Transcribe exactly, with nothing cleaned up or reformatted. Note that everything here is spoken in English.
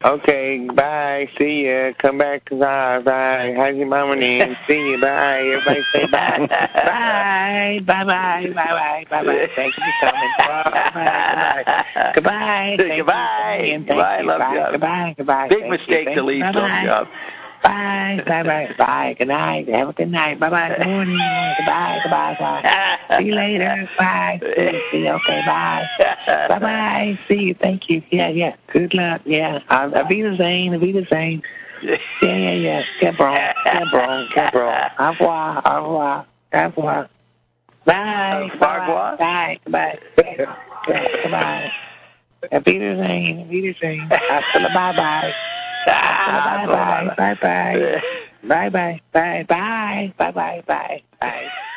Okay, bye. See ya. Come back. Bye. Bye. How's your mama name? See you. Bye. Everybody say bye. Bye. Bye. Bye. Bye. Bye. Bye. Bye. Thank you for coming. Bye. Bye. Goodbye. Goodbye. Goodbye. Goodbye. Love job. Goodbye. Goodbye. Big mistake to leave love job. Bye. Bye. Bye. Bye. Good night. Have a good night. Bye. Bye. Good morning. Goodbye. Goodbye. Bye. See you later. Bye. See you. Okay. Bye. Bye. Bye. See you. Thank you. Yeah. Yeah. Good luck. Yeah. Um, Avita Zane. Avita Zane. Yeah. Yeah. Yeah. Quebron. Quebron. Quebron. Au revoir. Au revoir. Au revoir. Bye. Bye. Bye. Goodbye. Goodbye. Avita Zane. Avita Zane. Hasta la bye. Bye. Bye bye bye bye bye bye bye bye bye bye bye bye bye bye.